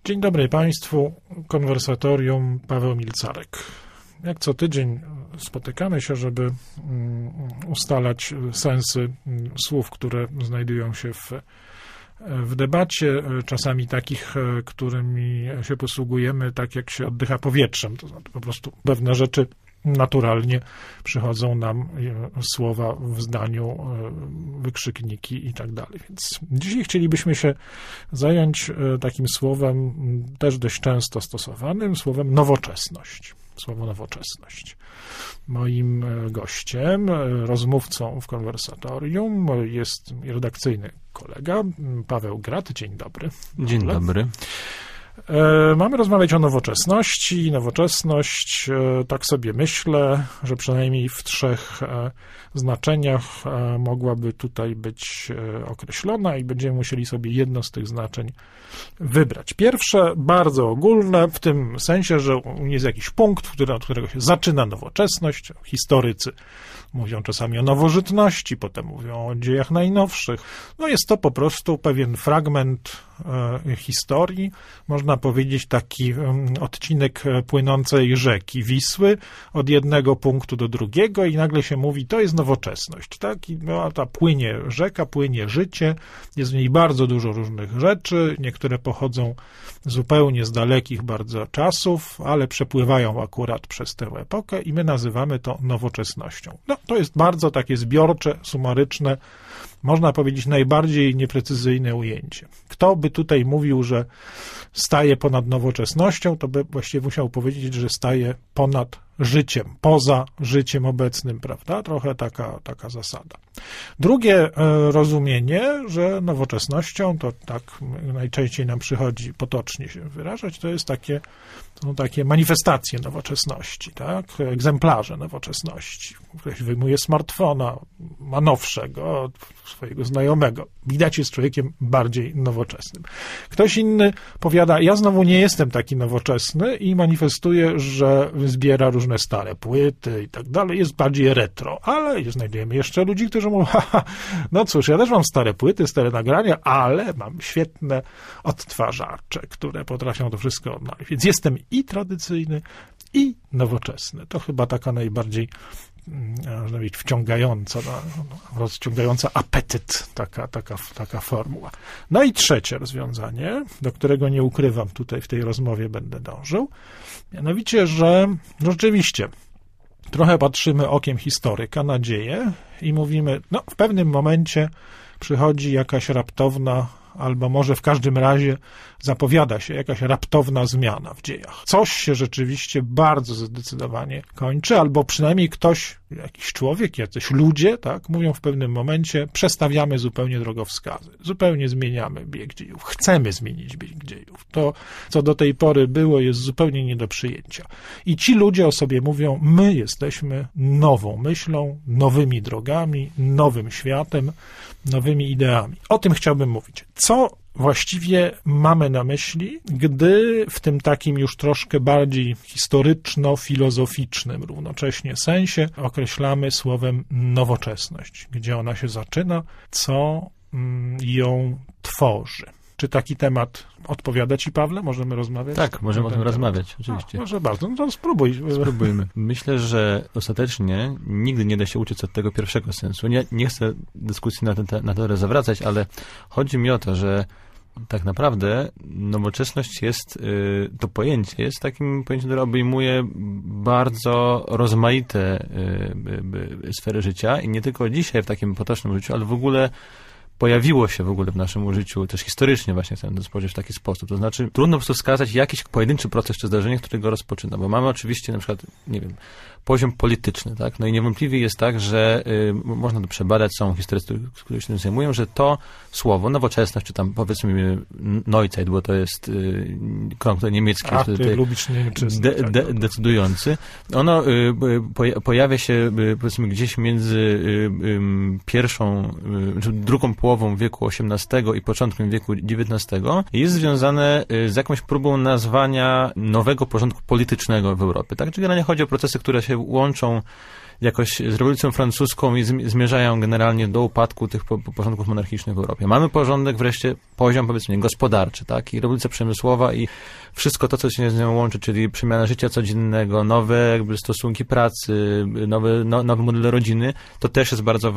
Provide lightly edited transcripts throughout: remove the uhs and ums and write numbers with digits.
Dzień dobry Państwu, Konwersatorium, Paweł Milcarek. Jak co tydzień spotykamy się, żeby ustalać sensy słów, które znajdują się w debacie, czasami takich, którymi się posługujemy, tak jak się oddycha powietrzem, to znaczy po prostu pewne rzeczy naturalnie przychodzą nam, słowa w zdaniu, wykrzykniki i tak dalej. Więc dzisiaj chcielibyśmy się zająć takim słowem też dość często stosowanym, słowem nowoczesność. Słowo nowoczesność. Moim gościem, rozmówcą w konwersatorium jest redakcyjny kolega Paweł Grat. Dzień dobry. Dzień dobry. Mamy rozmawiać o nowoczesności. Nowoczesność, tak sobie myślę, że przynajmniej w 3 znaczeniach mogłaby tutaj być określona i będziemy musieli sobie jedno z tych znaczeń wybrać. Pierwsze, bardzo ogólne, w tym sensie, że jest jakiś punkt, od którego się zaczyna nowoczesność. Historycy mówią czasami o nowożytności, potem mówią o dziejach najnowszych. No jest to po prostu pewien fragment historii, można powiedzieć taki odcinek płynącej rzeki Wisły od jednego punktu do drugiego i nagle się mówi, to jest nowoczesność, tak? I ta płynie rzeka, płynie życie, jest w niej bardzo dużo różnych rzeczy, niektóre pochodzą zupełnie z dalekich bardzo czasów, ale przepływają akurat przez tę epokę i my nazywamy to nowoczesnością. No, to jest bardzo takie zbiorcze, sumaryczne, można powiedzieć najbardziej nieprecyzyjne ujęcie. Kto by tutaj mówił, że staje ponad nowoczesnością, to by właściwie musiał powiedzieć, że staje ponad życiem, poza życiem obecnym, prawda? Trochę taka zasada. Drugie rozumienie, że nowoczesnością, to tak najczęściej nam przychodzi potocznie się wyrażać, to jest takie manifestacje nowoczesności, tak? Egzemplarze nowoczesności. Ktoś wyjmuje smartfona, ma nowszego od swojego znajomego. Widać, jest człowiekiem bardziej nowoczesnym. Ktoś inny powiada, ja znowu nie jestem taki nowoczesny i manifestuje, że zbiera różne stare płyty i tak dalej, jest bardziej retro, ale znajdujemy jeszcze ludzi, którzy mówią, no cóż, ja też mam stare płyty, stare nagrania, ale mam świetne odtwarzacze, które potrafią to wszystko odnaleźć. Więc jestem i tradycyjny, i nowoczesny. To chyba taka najbardziej, można powiedzieć, wciągająca, rozciągająca apetyt, taka formuła. No i trzecie rozwiązanie, do którego nie ukrywam tutaj w tej rozmowie będę dążył, mianowicie, że rzeczywiście trochę patrzymy okiem historyka na dzieje i mówimy, no w pewnym momencie przychodzi jakaś raptowna, albo może w każdym razie zapowiada się jakaś raptowna zmiana w dziejach. Coś się rzeczywiście bardzo zdecydowanie kończy, albo przynajmniej ktoś, jakiś człowiek, jacyś ludzie, tak, mówią w pewnym momencie, przestawiamy zupełnie drogowskazy, zupełnie zmieniamy bieg dziejów, chcemy zmienić bieg dziejów. To, co do tej pory było, jest zupełnie nie do przyjęcia. I ci ludzie o sobie mówią, my jesteśmy nową myślą, nowymi drogami, nowym światem, nowymi ideami. O tym chciałbym mówić. Co właściwie mamy na myśli, gdy w tym takim już troszkę bardziej historyczno-filozoficznym równocześnie sensie określamy słowem nowoczesność, gdzie ona się zaczyna, co ją tworzy. Czy taki temat odpowiada Ci, Pawle? Możemy rozmawiać? Tak, możemy o tym rozmawiać, oczywiście. Proszę bardzo, no to Spróbujmy. Myślę, że ostatecznie nigdy nie da się uciec od tego pierwszego sensu. Nie chcę dyskusji na to zawracać, ale chodzi mi o to, że tak naprawdę nowoczesność jest, to pojęcie jest takim pojęciem, które obejmuje bardzo rozmaite sfery życia i nie tylko dzisiaj w takim potocznym życiu, ale w ogóle pojawiło się w ogóle w naszym życiu, też historycznie właśnie chcę to spojrzeć w taki sposób. To znaczy, trudno po prostu wskazać jakiś pojedynczy proces czy zdarzenie, które go rozpoczyna, bo mamy oczywiście na przykład, nie wiem, poziom polityczny, tak? No i niewątpliwie jest tak, że można to przebadać, są historycy, którzy się tym zajmują, że to słowo, nowoczesność, czy tam powiedzmy Neuzeit, bo to jest krąg niemiecki, decydujący. Ono pojawia się, powiedzmy, gdzieś między drugą połową wieku XVIII i początkiem wieku XIX i jest związane z jakąś próbą nazwania nowego porządku politycznego w Europie, tak? Czyli generalnie chodzi o procesy, które się łączą jakoś z rewolucją francuską i zmierzają generalnie do upadku tych porządków monarchicznych w Europie. Mamy porządek wreszcie, poziom powiedzmy gospodarczy, tak? I rewolucja przemysłowa i wszystko to, co się z nią łączy, czyli przemiana życia codziennego, nowe jakby stosunki pracy, nowy model rodziny, to też jest bardzo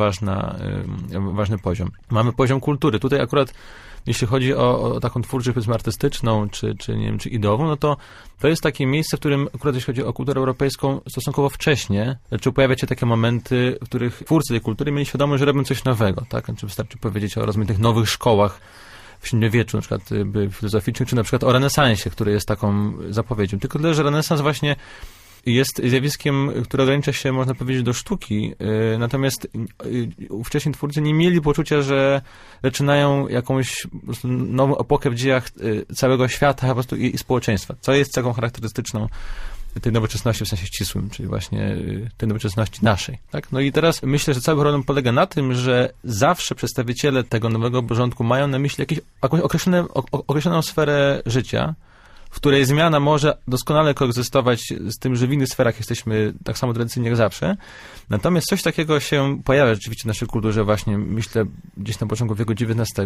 ważny poziom. Mamy poziom kultury. Tutaj akurat jeśli chodzi o taką twórczość, powiedzmy, artystyczną, czy nie wiem, czy ideową, no to jest takie miejsce, w którym akurat jeśli chodzi o kulturę europejską, stosunkowo wcześnie, znaczy pojawiają się takie momenty, w których twórcy tej kultury mieli świadomość, że robią coś nowego, tak? Znaczy wystarczy powiedzieć o rozmaitych nowych szkołach w średniowieczu, na przykład filozoficznych, czy na przykład o renesansie, który jest taką zapowiedzią. Tylko tyle, że renesans właśnie jest zjawiskiem, które ogranicza się, można powiedzieć, do sztuki, natomiast ówcześni twórcy nie mieli poczucia, że zaczynają jakąś po prostu nową epokę w dziejach całego świata po prostu i społeczeństwa, co jest cechą charakterystyczną tej nowoczesności w sensie ścisłym, czyli właśnie tej nowoczesności naszej. Tak? No i teraz myślę, że cały problem polega na tym, że zawsze przedstawiciele tego nowego porządku mają na myśli jakąś określoną sferę życia, w której zmiana może doskonale koegzystować z tym, że w innych sferach jesteśmy tak samo tradycyjnie jak zawsze. Natomiast coś takiego się pojawia rzeczywiście w naszej kulturze właśnie, myślę, gdzieś na początku wieku XIX,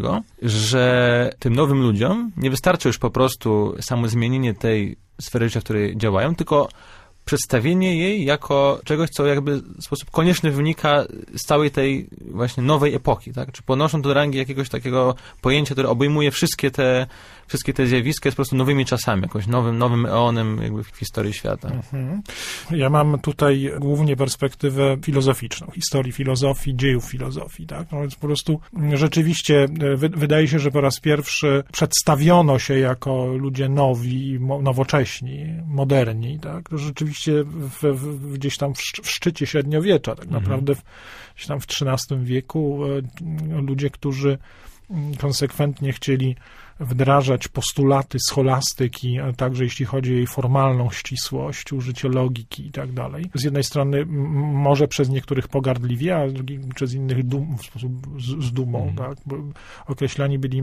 że tym nowym ludziom nie wystarczy już po prostu samo zmienienie tej sfery życia, w której działają, tylko przedstawienie jej jako czegoś, co jakby w sposób konieczny wynika z całej tej właśnie nowej epoki, tak? Czy ponoszą do rangi jakiegoś takiego pojęcia, które obejmuje wszystkie te zjawiska, jest po prostu nowymi czasami, jakoś nowym eonem jakby w historii świata. Mhm. Ja mam tutaj głównie perspektywę filozoficzną, historii filozofii, dziejów filozofii, tak? No więc po prostu rzeczywiście wydaje się, że po raz pierwszy przedstawiono się jako ludzie nowi, nowocześni, moderni, tak? To rzeczywiście gdzieś tam w szczycie średniowiecza, tak naprawdę gdzieś tam w XIII wieku ludzie, którzy konsekwentnie chcieli wdrażać postulaty scholastyki, także jeśli chodzi o jej formalną ścisłość, użycie logiki i tak dalej. Z jednej strony może przez niektórych pogardliwie, a przez innych w sposób z dumą, tak? Bo określani byli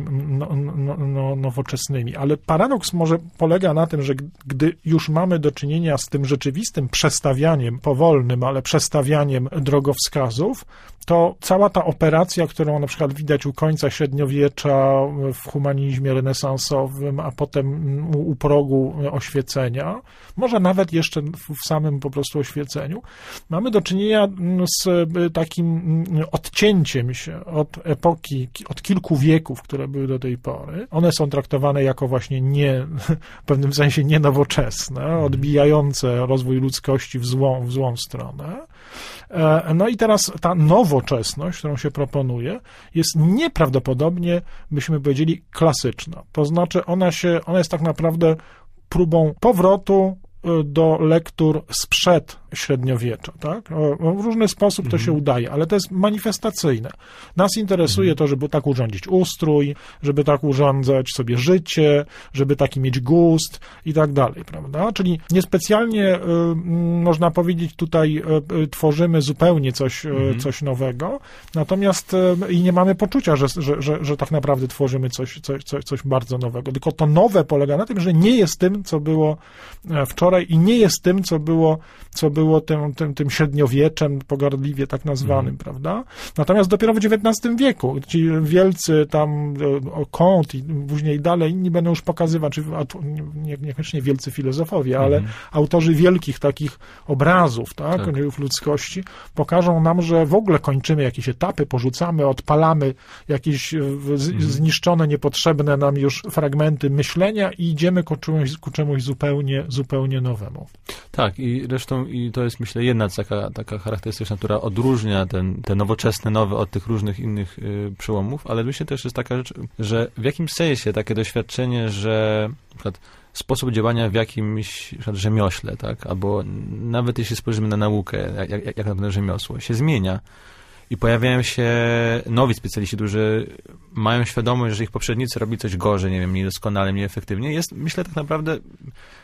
nowoczesnymi. Ale paradoks może polega na tym, że gdy już mamy do czynienia z tym rzeczywistym przestawianiem, powolnym, ale przestawianiem drogowskazów, to cała ta operacja, którą na przykład widać u końca średniowiecza w humanizmie renesansowym, a potem u progu oświecenia, może nawet jeszcze w samym po prostu oświeceniu, mamy do czynienia z takim odcięciem się od epoki, od kilku wieków, które były do tej pory. One są traktowane jako właśnie w pewnym sensie nienowoczesne, odbijające rozwój ludzkości w złą stronę. No i teraz ta nowoczesność, którą się proponuje, jest nieprawdopodobnie, byśmy powiedzieli, klasyczna. To znaczy ona jest tak naprawdę próbą powrotu do lektur sprzed średniowiecza, tak? W różny sposób to się udaje, ale to jest manifestacyjne. Nas interesuje to, żeby tak urządzić ustrój, żeby tak urządzać sobie życie, żeby taki mieć gust i tak dalej, prawda? Czyli niespecjalnie, można powiedzieć, tutaj tworzymy zupełnie coś nowego, natomiast i nie mamy poczucia, że tak naprawdę tworzymy coś bardzo nowego. Tylko to nowe polega na tym, że nie jest tym, co było wczoraj i nie jest tym, co było tym średniowieczem, pogardliwie tak nazwanym, prawda? Natomiast dopiero w XIX wieku ci wielcy tam Comte i później dalej inni będą już pokazywać, niekoniecznie wielcy filozofowie, ale autorzy wielkich takich obrazów, tak? Ludzkości, pokażą nam, że w ogóle kończymy jakieś etapy, porzucamy, odpalamy jakieś zniszczone, niepotrzebne nam już fragmenty myślenia i idziemy ku czemuś zupełnie nowemu. Tak, i zresztą to jest, myślę, jedna taka charakterystyczna, która odróżnia te nowoczesne, nowe od tych różnych innych przełomów, ale myślę też jest taka rzecz, że w jakimś sensie takie doświadczenie, że na przykład sposób działania w jakimś rzemiośle, tak, albo nawet jeśli spojrzymy na naukę, jak naprawdę rzemiosło, się zmienia. I pojawiają się nowi specjaliści, którzy mają świadomość, że ich poprzednicy robili coś gorzej, nie wiem, mniej doskonale, mniej efektywnie. Jest, myślę, tak naprawdę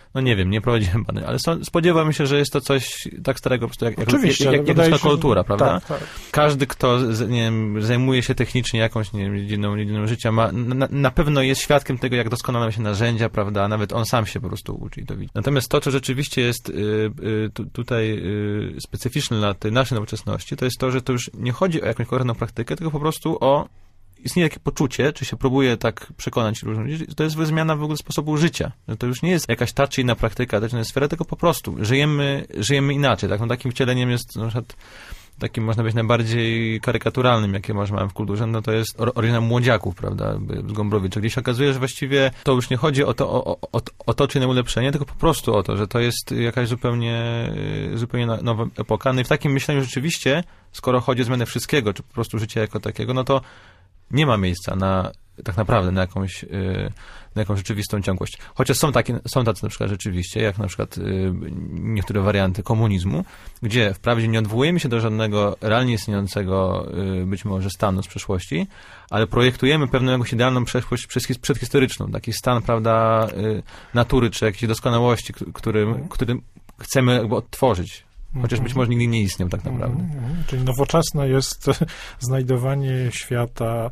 no nie wiem, nie prowadziłem badań, ale spodziewam się, że jest to coś tak starego, po prostu jak ludzka kultura, prawda? Tak. Każdy, kto nie wiem, zajmuje się technicznie jakąś nie wiem, dziedziną życia, na pewno jest świadkiem tego, jak doskonale się narzędzia, prawda? Nawet on sam się po prostu uczy i to widzi. Natomiast to, co rzeczywiście jest tutaj specyficzne dla tej naszej nowoczesności, to jest to, że to już nie chodzi o jakąś konkretną praktykę, tylko po prostu istnieje takie poczucie, czy się próbuje tak przekonać różnych ludzi, że to jest zmiana w ogóle sposobu życia. Że to już nie jest jakaś ta czy inna praktyka, ta czy inna sfera, tylko po prostu żyjemy inaczej. Tak? No, takim wcieleniem jest na przykład takim, można być, najbardziej karykaturalnym, jakie mamy w kulturze, no to jest oryginał Młodziaków, prawda, z Gombrowicza, gdzie się okazuje, że właściwie to już nie chodzi o to czy inne ulepszenie, tylko po prostu o to, że to jest jakaś zupełnie nowa epoka. No i w takim myśleniu rzeczywiście, skoro chodzi o zmianę wszystkiego, czy po prostu życia jako takiego, no to nie ma miejsca tak naprawdę na jakąś rzeczywistą ciągłość. Chociaż są tacy na przykład rzeczywiście, jak na przykład niektóre warianty komunizmu, gdzie wprawdzie nie odwołujemy się do żadnego realnie istniejącego być może stanu z przeszłości, ale projektujemy pewną jakąś idealną przeszłość przedhistoryczną, taki stan, prawda, natury, czy jakiejś doskonałości, który chcemy jakby odtworzyć. Chociaż być może nigdy nie istniał tak naprawdę. Czyli nowoczesne jest znajdowanie świata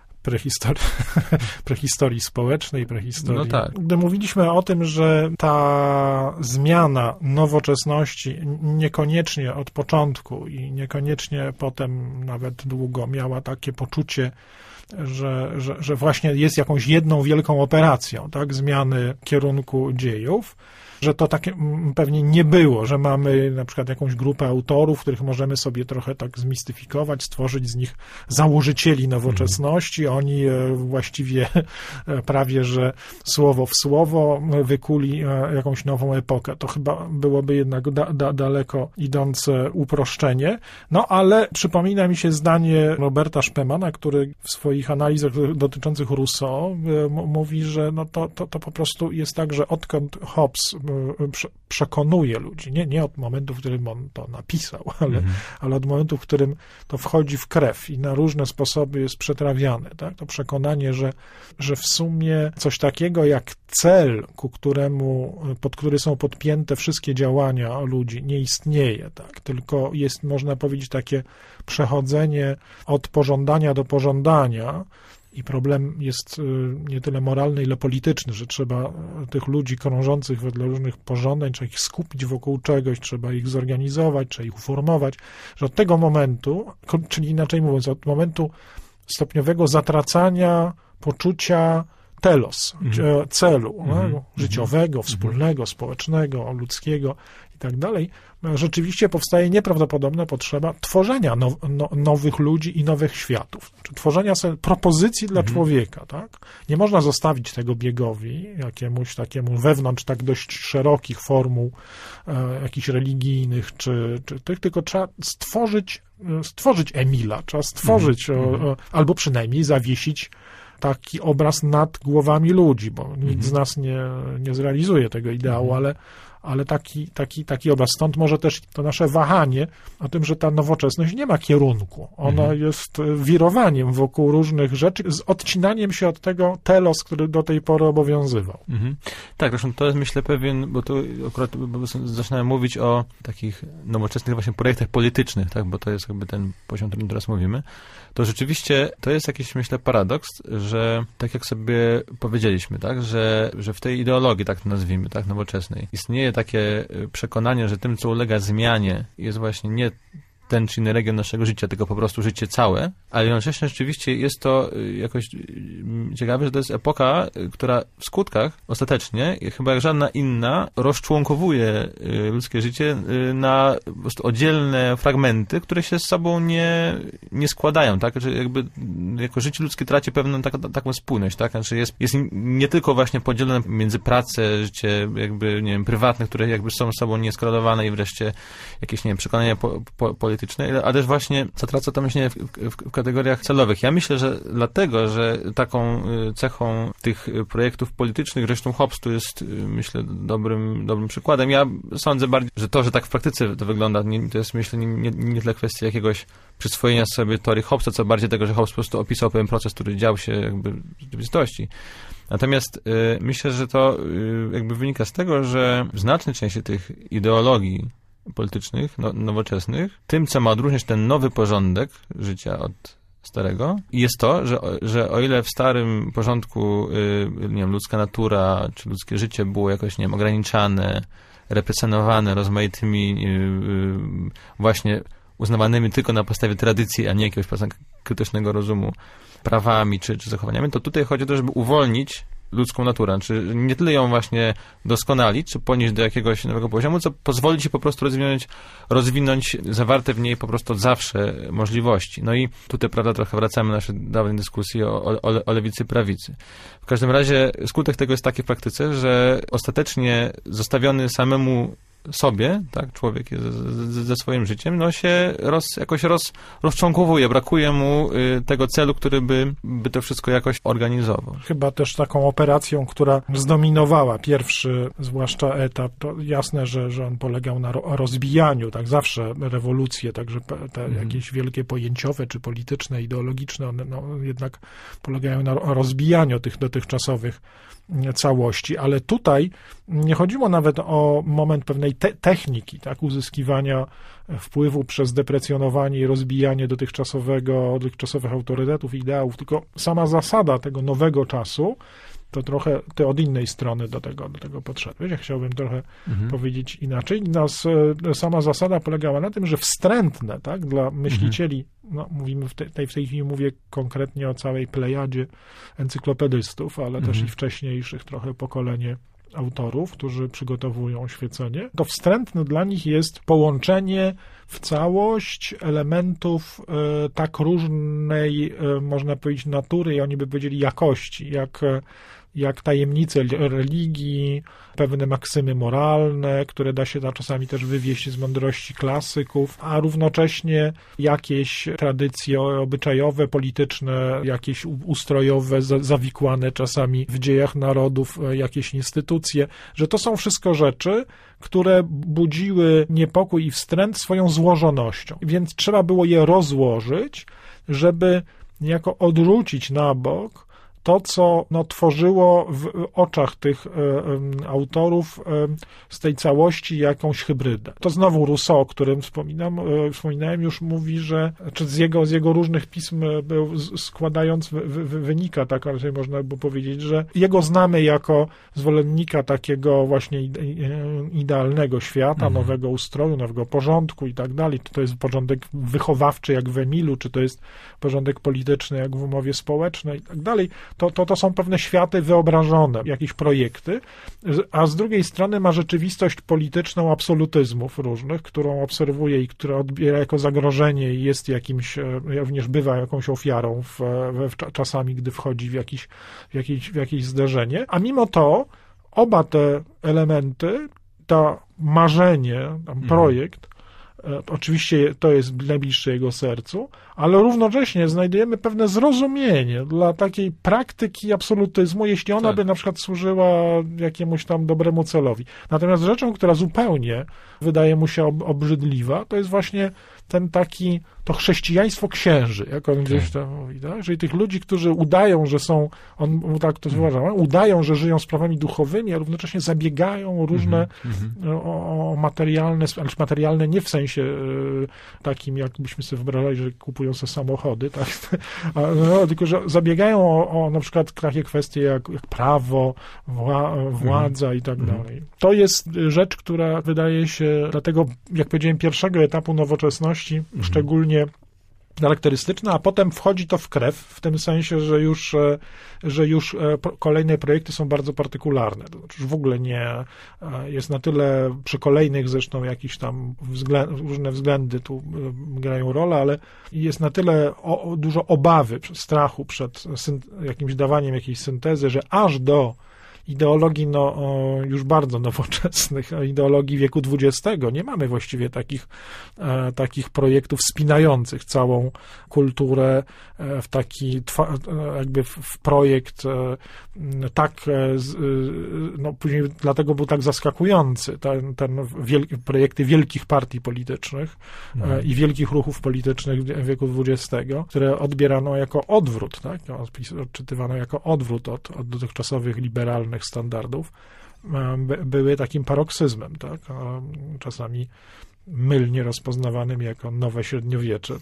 prehistorii społecznej, prehistorii. No tak. Gdy mówiliśmy o tym, że ta zmiana nowoczesności niekoniecznie od początku i niekoniecznie potem nawet długo miała takie poczucie, że właśnie jest jakąś jedną wielką operacją, tak, zmiany kierunku dziejów, że to takie pewnie nie było, że mamy na przykład jakąś grupę autorów, których możemy sobie trochę tak zmistyfikować, stworzyć z nich założycieli nowoczesności. Oni właściwie prawie, że słowo w słowo wykuli jakąś nową epokę. To chyba byłoby jednak daleko idące uproszczenie. No ale przypomina mi się zdanie Roberta Szpemana, który w swoich analizach dotyczących Rousseau mówi, że no to po prostu jest tak, że odkąd Hobbes przekonuje ludzi, nie od momentu, w którym on to napisał, ale od momentu, w którym to wchodzi w krew i na różne sposoby jest przetrawiane, tak? To przekonanie, że w sumie coś takiego jak cel, pod który są podpięte wszystkie działania ludzi, nie istnieje, tak? Tylko jest, można powiedzieć, takie przechodzenie od pożądania do pożądania. I problem jest nie tyle moralny, ile polityczny, że trzeba tych ludzi krążących wedle różnych pożądań, trzeba ich skupić wokół czegoś, trzeba ich zorganizować, trzeba ich uformować, że od tego momentu, czyli inaczej mówiąc, od momentu stopniowego zatracania poczucia telos, celu życiowego, wspólnego, społecznego, ludzkiego i tak dalej, rzeczywiście powstaje nieprawdopodobna potrzeba tworzenia nowych ludzi i nowych światów. Znaczy, tworzenia sobie propozycji dla człowieka, tak? Nie można zostawić tego biegowi, jakiemuś takiemu wewnątrz tak dość szerokich formuł jakichś religijnych, czy tych, tylko trzeba stworzyć Emila, trzeba stworzyć, albo przynajmniej zawiesić taki obraz nad głowami ludzi, bo nikt z nas nie zrealizuje tego ideału, ale taki obraz. Stąd może też to nasze wahanie o tym, że ta nowoczesność nie ma kierunku. Ona jest wirowaniem wokół różnych rzeczy, z odcinaniem się od tego telos, który do tej pory obowiązywał. Tak, zresztą to jest, myślę, pewien, bo tu akurat zaczynałem mówić o takich nowoczesnych właśnie projektach politycznych, tak, bo to jest jakby ten poziom, o którym teraz mówimy. To rzeczywiście to jest jakiś, myślę, paradoks, że tak jak sobie powiedzieliśmy, tak, że w tej ideologii, tak to nazwijmy, tak, nowoczesnej, istnieje takie przekonanie, że tym, co ulega zmianie, jest właśnie nie ten czy inny region naszego życia, tylko po prostu życie całe, ale jednocześnie rzeczywiście jest to jakoś ciekawe, że to jest epoka, która w skutkach ostatecznie, chyba jak żadna inna, rozczłonkowuje ludzkie życie na po prostu oddzielne fragmenty, które się z sobą nie składają, tak? Że jakby jako życie ludzkie traci pewną taką spójność, tak? Znaczy jest nie tylko właśnie podzielone między pracę, życie jakby, nie wiem, prywatne, które jakby są z sobą nieskorelowane i wreszcie jakieś, nie wiem, przekonania polityczne, ale też właśnie zatraca to myślenie w kategoriach celowych. Ja myślę, że dlatego, że taką cechą tych projektów politycznych, zresztą Hobbes tu jest, myślę, dobrym przykładem. Ja sądzę bardziej, że to, że tak w praktyce to wygląda, to jest, myślę, nie tyle kwestia jakiegoś przyswojenia sobie teorii Hobbesa, co bardziej tego, że Hobbes po prostu opisał pewien proces, który dział się jakby w rzeczywistości. Natomiast myślę, że to jakby wynika z tego, że w znacznej części tych ideologii politycznych, nowoczesnych, tym, co ma odróżniać ten nowy porządek życia od starego, jest to, że o ile w starym porządku, nie wiem, ludzka natura, czy ludzkie życie było jakoś, nie wiem, ograniczane, represjonowane rozmaitymi właśnie uznawanymi tylko na podstawie tradycji, a nie jakiegoś krytycznego rozumu prawami czy zachowaniami, to tutaj chodzi o to, żeby uwolnić ludzką naturę, czy nie tyle ją właśnie doskonalić, czy ponieść do jakiegoś nowego poziomu, co pozwolić ci po prostu rozwinąć zawarte w niej po prostu od zawsze możliwości. No i tutaj, prawda, trochę wracamy do naszej dawnej dyskusji o lewicy i prawicy. W każdym razie skutek tego jest taki w praktyce, że ostatecznie zostawiony samemu sobie, tak, człowiek ze swoim życiem, no się jakoś rozczłonkowuje, brakuje mu tego celu, który by to wszystko jakoś organizował. Chyba też taką operacją, która zdominowała pierwszy, zwłaszcza etap, to jasne, że on polegał na rozbijaniu, tak, zawsze rewolucje, także te jakieś wielkie pojęciowe, czy polityczne, ideologiczne, one jednak polegają na rozbijaniu tych dotychczasowych całości, ale tutaj nie chodziło nawet o moment pewnej techniki, tak, uzyskiwania wpływu przez deprecjonowanie i rozbijanie dotychczasowych autorytetów i ideałów, tylko sama zasada tego nowego czasu, to trochę ty od innej strony do tego podszedłeś. Ja chciałbym trochę powiedzieć inaczej. Sama zasada polegała na tym, że wstrętne, tak, dla myślicieli, mówimy w tej chwili mówię konkretnie o całej plejadzie encyklopedystów, ale też i wcześniejszych trochę pokolenie autorów, którzy przygotowują oświecenie, to wstrętne dla nich jest połączenie w całość elementów tak różnej, można powiedzieć, natury i oni by powiedzieli jakości, jak tajemnice religii, pewne maksymy moralne, które da się czasami też wywieźć z mądrości klasyków, a równocześnie jakieś tradycje obyczajowe, polityczne, jakieś ustrojowe, zawikłane czasami w dziejach narodów, jakieś instytucje, że to są wszystko rzeczy, które budziły niepokój i wstręt swoją złożonością. Więc trzeba było je rozłożyć, żeby niejako odrzucić na bok to, co tworzyło w oczach tych autorów z tej całości jakąś hybrydę. To znowu Rousseau, o którym wspominałem, już mówi, że czy z jego różnych pism składając wynika, tak raczej można by powiedzieć, że jego znamy jako zwolennika takiego właśnie idealnego świata, nowego ustroju, nowego porządku i tak dalej. Czy to jest porządek wychowawczy jak w Emilu, czy to jest porządek polityczny jak w umowie społecznej i tak dalej. To są pewne światy wyobrażone, jakieś projekty, a z drugiej strony ma rzeczywistość polityczną absolutyzmów różnych, którą obserwuje i która odbiera jako zagrożenie i jest jakimś, również bywa jakąś ofiarą czasami, gdy wchodzi w jakieś zderzenie. A mimo to oba te elementy, to marzenie, projekt, oczywiście to jest najbliższe jego sercu, ale równocześnie znajdujemy pewne zrozumienie dla takiej praktyki absolutyzmu, jeśli ona by na przykład służyła jakiemuś tam dobremu celowi. Natomiast rzeczą, która zupełnie wydaje mu się obrzydliwa, to jest właśnie to chrześcijaństwo księży, jak on gdzieś tam mówi, tak? Czyli tych ludzi, którzy udają, że są, on tak to zauważał, udają, że żyją sprawami duchowymi, a równocześnie zabiegają o różne o materialne, ale materialne nie w sensie takim, jakbyśmy sobie wyobrażali, że kupują sobie samochody, tak? Tylko, że zabiegają o na przykład takie kwestie jak prawo, władza i tak dalej. To jest rzecz, która wydaje się, dlatego, jak powiedziałem, pierwszego etapu nowoczesności szczególnie charakterystyczna, a potem wchodzi to w krew, w tym sensie, że już kolejne projekty są bardzo partykularne. To znaczy, już w ogóle nie jest na tyle, przy kolejnych zresztą jakieś tam różne względy tu grają rolę, ale jest na tyle dużo obawy, strachu przed jakimś dawaniem jakiejś syntezy, że aż do ideologii już bardzo nowoczesnych, ideologii wieku XX. Nie mamy właściwie takich projektów wspinających całą kulturę w taki jakby w projekt później dlatego był tak zaskakujący projekty wielkich partii politycznych i wielkich ruchów politycznych wieku XX, które odbierano jako odwrót, tak? Odczytywano jako odwrót od dotychczasowych liberalnych standardów, były takim paroksyzmem, tak? Czasami mylnie rozpoznawanym jako nowe średniowiecze.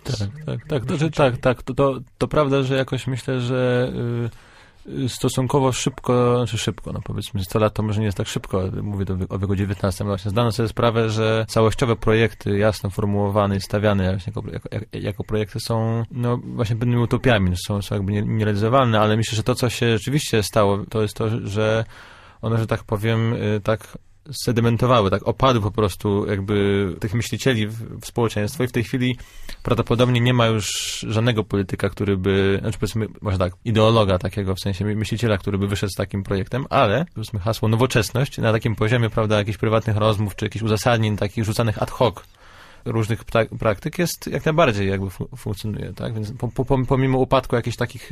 To prawda, że jakoś myślę, że stosunkowo szybko, no powiedzmy 100 lat to może nie jest tak szybko, mówię o wieku XIX, właśnie zdano sobie sprawę, że całościowe projekty jasno formułowane i stawiane jako projekty są no właśnie pewnymi utopiami, są jakby nierealizowalne, ale myślę, że to, co się rzeczywiście stało, to jest to, że one, że tak powiem, tak sedimentowały, tak opadły po prostu jakby tych myślicieli w społeczeństwo i w tej chwili prawdopodobnie nie ma już żadnego polityka, który by, znaczy powiedzmy, może tak, ideologa takiego, w sensie myśliciela, który by wyszedł z takim projektem, ale powiedzmy hasło nowoczesność na takim poziomie, prawda, jakichś prywatnych rozmów, czy jakichś uzasadnień takich rzucanych ad hoc różnych praktyk jest jak najbardziej jakby funkcjonuje, tak, więc pomimo upadku jakichś takich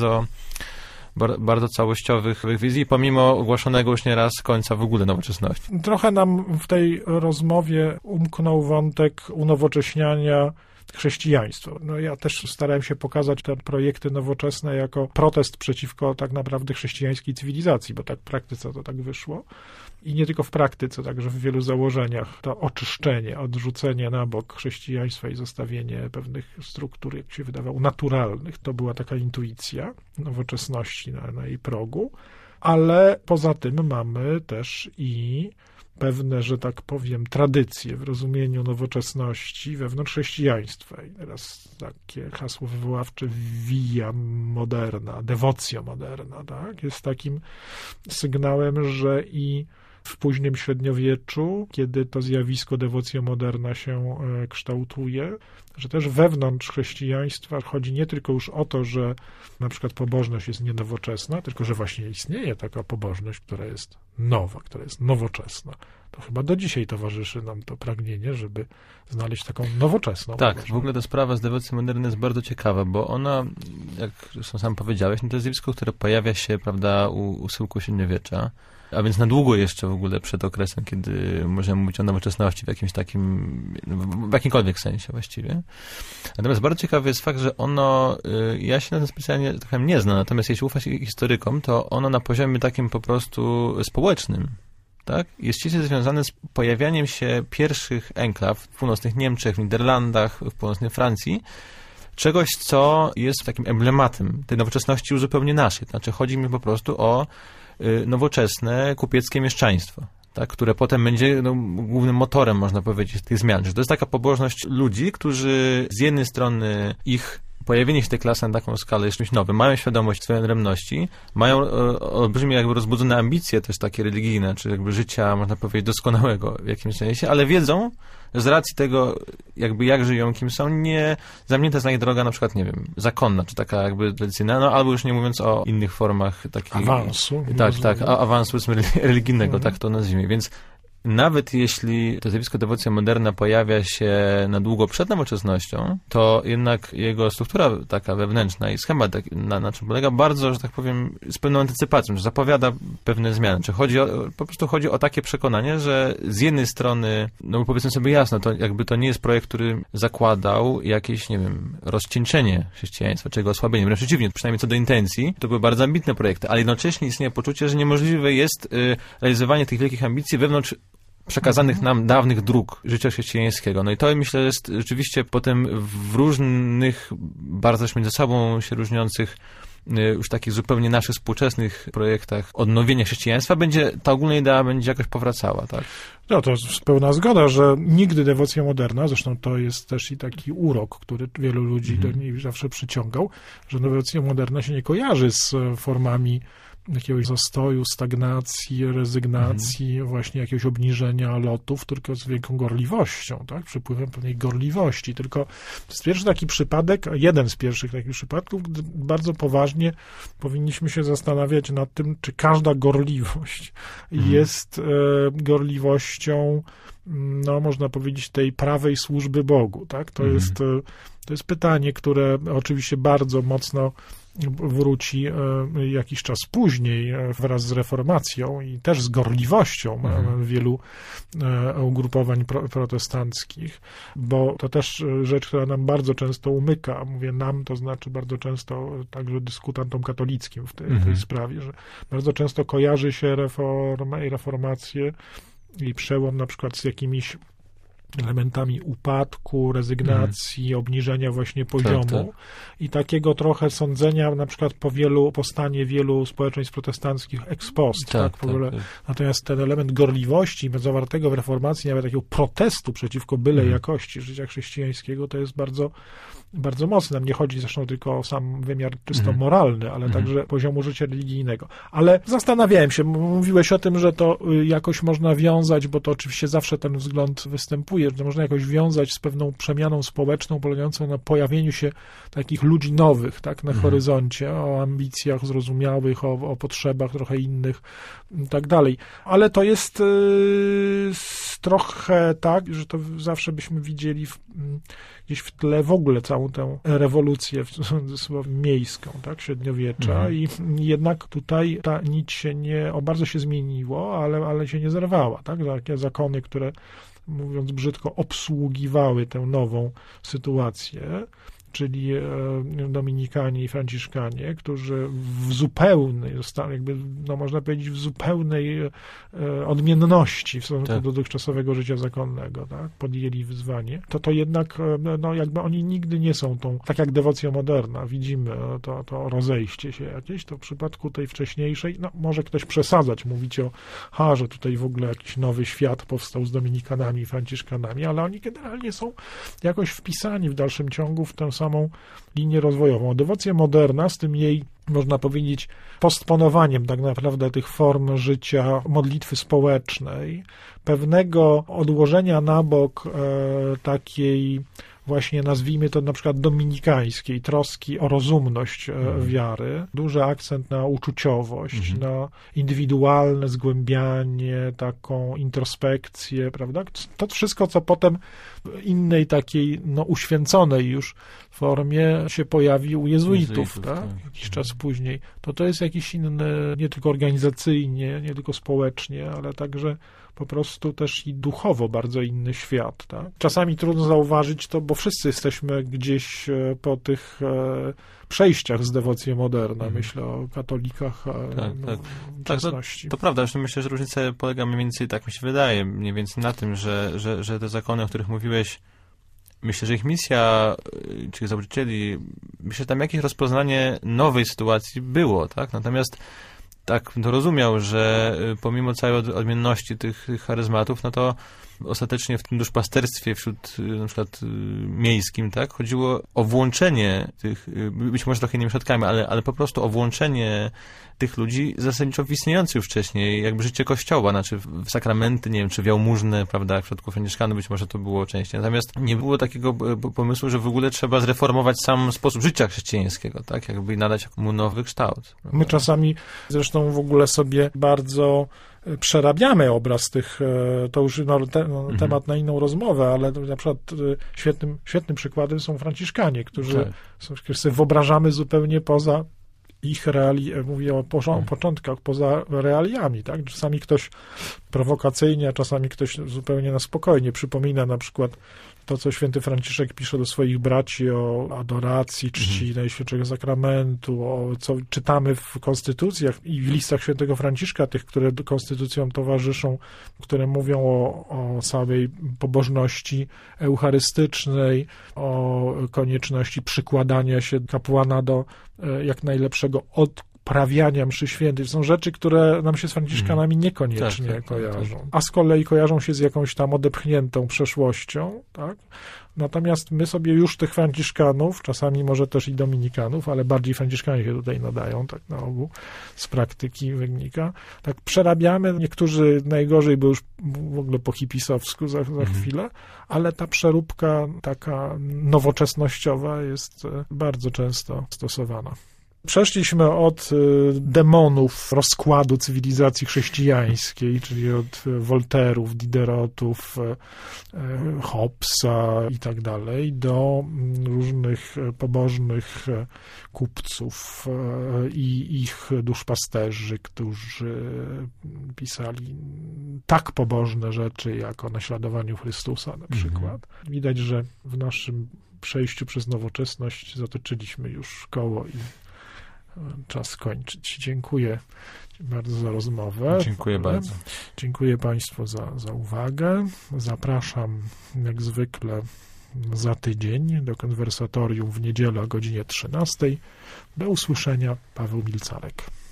bardzo całościowych wizji, pomimo ogłoszonego już nieraz końca w ogóle nowoczesności. Trochę nam w tej rozmowie umknął wątek unowocześniania chrześcijaństwa. No ja też starałem się pokazać te projekty nowoczesne jako protest przeciwko tak naprawdę chrześcijańskiej cywilizacji, bo tak w praktyce to tak wyszło. I nie tylko w praktyce, także w wielu założeniach to oczyszczenie, odrzucenie na bok chrześcijaństwa i zostawienie pewnych struktur, jak się wydawało, naturalnych. To była taka intuicja nowoczesności na jej progu. Ale poza tym mamy też i pewne, że tak powiem, tradycje w rozumieniu nowoczesności wewnątrz chrześcijaństwa. I teraz takie hasło wywoławcze via moderna, devotia moderna, tak? Jest takim sygnałem, że i w późnym średniowieczu, kiedy to zjawisko devotia moderna się kształtuje, że też wewnątrz chrześcijaństwa chodzi nie tylko już o to, że na przykład pobożność jest nienowoczesna, tylko że właśnie istnieje taka pobożność, która jest nowa, która jest nowoczesna. To chyba do dzisiaj towarzyszy nam to pragnienie, żeby znaleźć taką nowoczesną. Tak, w ogóle ta sprawa z dewocją moderną jest bardzo ciekawa, bo ona, jak zresztą sam powiedziałeś, no to jest zjawisko, które pojawia się, prawda, u schyłku średniowiecza, a więc na długo jeszcze w ogóle przed okresem, kiedy możemy mówić o nowoczesności w jakimś takim, w jakimkolwiek sensie właściwie. Natomiast bardzo ciekawy jest fakt, że ono, ja się na tym specjalnie trochę nie znam, natomiast jeśli ufać historykom, to ono na poziomie takim po prostu społecznym, tak, jest ściśle związane z pojawianiem się pierwszych enklaw w północnych Niemczech, w Niderlandach, w północnej Francji, czegoś, co jest takim emblematem tej nowoczesności już zupełnie naszej. Znaczy chodzi mi po prostu o nowoczesne kupieckie mieszczaństwo, tak, które potem będzie głównym motorem, można powiedzieć, tych zmian. Że to jest taka pobożność ludzi, którzy z jednej strony ich pojawienie się tej klasy na taką skalę jest czymś nowym, mają świadomość swojej odrębności, mają olbrzymie jakby rozbudzone ambicje też takie religijne, czy jakby życia, można powiedzieć, doskonałego w jakimś sensie, ale wiedzą, że z racji tego, jakby jak żyją, kim są, nie zamknięta jest na nich droga, na przykład, nie wiem, zakonna, czy taka jakby tradycyjna, no albo już nie mówiąc o innych formach takich... Awansu. Tak, awansu religijnego, tak to nazwijmy, więc nawet jeśli to zjawisko dewocja moderna pojawia się na długo przed nowoczesnością, to jednak jego struktura taka wewnętrzna i schemat, na czym polega, bardzo, że tak powiem, z pewną antycypacją, że zapowiada pewne zmiany. Czy po prostu chodzi o takie przekonanie, że z jednej strony, no powiedzmy sobie jasno, to jakby to nie jest projekt, który zakładał jakieś, nie wiem, rozcieńczenie chrześcijaństwa, czy jego osłabienie. Wręcz przeciwnie, przynajmniej co do intencji, to były bardzo ambitne projekty, ale jednocześnie istnieje poczucie, że niemożliwe jest realizowanie tych wielkich ambicji wewnątrz przekazanych nam dawnych dróg życia chrześcijańskiego. No i to, myślę, jest rzeczywiście potem w różnych, bardzo też między sobą się różniących, już takich zupełnie naszych współczesnych projektach odnowienia chrześcijaństwa ta ogólna idea będzie jakoś powracała, tak? No to jest pełna zgoda, że nigdy dewocja moderna, zresztą to jest też i taki urok, który wielu ludzi do niej zawsze przyciągał, że dewocja moderna się nie kojarzy z formami jakiegoś zastoju, stagnacji, rezygnacji, właśnie jakiegoś obniżenia lotów, tylko z wielką gorliwością, tak? Przypływem pewnej gorliwości. Tylko to jest pierwszy taki przypadek, jeden z pierwszych takich przypadków, gdy bardzo poważnie powinniśmy się zastanawiać nad tym, czy każda gorliwość jest gorliwością, no można powiedzieć, tej prawej służby Bogu, tak? To jest pytanie, które oczywiście bardzo mocno wróci jakiś czas później wraz z reformacją i też z gorliwością wielu ugrupowań protestanckich, bo to też rzecz, która nam bardzo często umyka. Mówię nam, to znaczy bardzo często także dyskutantom katolickim w tej sprawie, że bardzo często kojarzy się reformę i reformację i przełom na przykład z jakimiś elementami upadku, rezygnacji, obniżenia właśnie poziomu i takiego trochę sądzenia na przykład po stanie wielu społeczeństw protestanckich ex post. Tak, w ogóle. Natomiast ten element gorliwości zawartego w reformacji, nawet takiego protestu przeciwko byle jakości życia chrześcijańskiego, to jest bardzo, bardzo mocne. Nam nie chodzi zresztą tylko o sam wymiar czysto moralny, ale także poziomu życia religijnego. Ale zastanawiałem się, mówiłeś o tym, że to jakoś można wiązać, bo to oczywiście zawsze ten wzgląd występuje, że to można jakoś wiązać z pewną przemianą społeczną polegającą na pojawieniu się takich ludzi nowych, tak, na horyzoncie, o ambicjach zrozumiałych, o potrzebach trochę innych i tak dalej. Ale to jest trochę tak, że to zawsze byśmy widzieli gdzieś w tle w ogóle całą tę rewolucję miejską, tak, średniowiecza i jednak tutaj ta nić się bardzo się zmieniło, ale się nie zerwała, tak, takie zakony, które, mówiąc brzydko, obsługiwały tę nową sytuację, czyli Dominikanie i Franciszkanie, którzy w zupełnej, jakby, no można powiedzieć, w zupełnej odmienności w stosunku do dotychczasowego życia zakonnego, tak, podjęli wyzwanie, to jednak, no jakby oni nigdy nie są tą, tak jak dewocja moderna, widzimy to rozejście się jakieś, to w przypadku tej wcześniejszej, no może ktoś przesadzać, mówić że tutaj w ogóle jakiś nowy świat powstał z Dominikanami i Franciszkanami, ale oni generalnie są jakoś wpisani w dalszym ciągu w tę samą linię rozwojową. Dewocja moderna z tym jej, można powiedzieć, postponowaniem tak naprawdę tych form życia, modlitwy społecznej, pewnego odłożenia na bok takiej właśnie, nazwijmy to na przykład dominikańskiej, troski o rozumność wiary, duży akcent na uczuciowość, na indywidualne zgłębianie, taką introspekcję, prawda? To wszystko, co potem w innej takiej, no uświęconej już formie się pojawi u jezuitów, tak? Jakiś czas później. To jest jakiś inny, nie tylko organizacyjnie, nie tylko społecznie, ale także po prostu też i duchowo bardzo inny świat. Tak? Czasami trudno zauważyć to, bo wszyscy jesteśmy gdzieś po tych przejściach z dewocji moderna. Myślę o katolikach wczesności. To prawda, zresztą myślę, że różnica polega mniej więcej, tak mi się wydaje, mniej więcej na tym, że te zakony, o których mówiłeś, myślę, że ich misja, czy założycieli, myślę, że tam jakieś rozpoznanie nowej sytuacji było, tak? Natomiast tak to rozumiał, że pomimo całej odmienności tych charyzmatów, no to ostatecznie w tym duszpasterstwie wśród na przykład miejskim, tak, chodziło o włączenie tych, być może trochę innymi środkami, ale po prostu o włączenie tych ludzi zasadniczo w istniejące już wcześniej jakby życie Kościoła, znaczy w sakramenty, nie wiem, czy w jałmużnę, prawda, w przypadku Franciszkanów być może to było częściej. Natomiast nie było takiego pomysłu, że w ogóle trzeba zreformować sam sposób życia chrześcijańskiego, tak, jakby nadać mu nowy kształt. Prawda? My czasami zresztą w ogóle sobie bardzo przerabiamy obraz tych, to już temat na inną rozmowę, ale na przykład świetnym przykładem są Franciszkanie, którzy sobie wyobrażamy zupełnie poza ich mówię o początkach, poza realiami, tak? Czasami ktoś prowokacyjnie, a czasami ktoś zupełnie na spokojnie przypomina na przykład to, co święty Franciszek pisze do swoich braci o adoracji, czci Najświętszego Sakramentu, o co czytamy w konstytucjach i w listach świętego Franciszka, tych, które konstytucjom towarzyszą, które mówią o samej pobożności eucharystycznej, o konieczności przykładania się kapłana do jak najlepszego uprawiania mszy świętej. To są rzeczy, które nam się z franciszkanami niekoniecznie kojarzą. A z kolei kojarzą się z jakąś tam odepchniętą przeszłością, tak? Natomiast my sobie już tych franciszkanów, czasami może też i dominikanów, ale bardziej franciszkanie się tutaj nadają, tak na ogół, z praktyki wynika. Tak przerabiamy, niektórzy najgorzej, bo już w ogóle po hipisowsku za chwilę, ale ta przeróbka taka nowoczesnościowa jest bardzo często stosowana. Przeszliśmy od demonów rozkładu cywilizacji chrześcijańskiej, czyli od Wolterów, Diderotów, Hobbesa i tak dalej, do różnych pobożnych kupców i ich duszpasterzy, którzy pisali tak pobożne rzeczy, jak o naśladowaniu Chrystusa na przykład. Widać, że w naszym przejściu przez nowoczesność zatoczyliśmy już koło i czas kończyć. Dziękuję bardzo za rozmowę. Dziękuję bardzo. Dziękuję Państwu za uwagę. Zapraszam jak zwykle za tydzień do konwersatorium w niedzielę o godzinie 13:00. Do usłyszenia. Paweł Milcarek.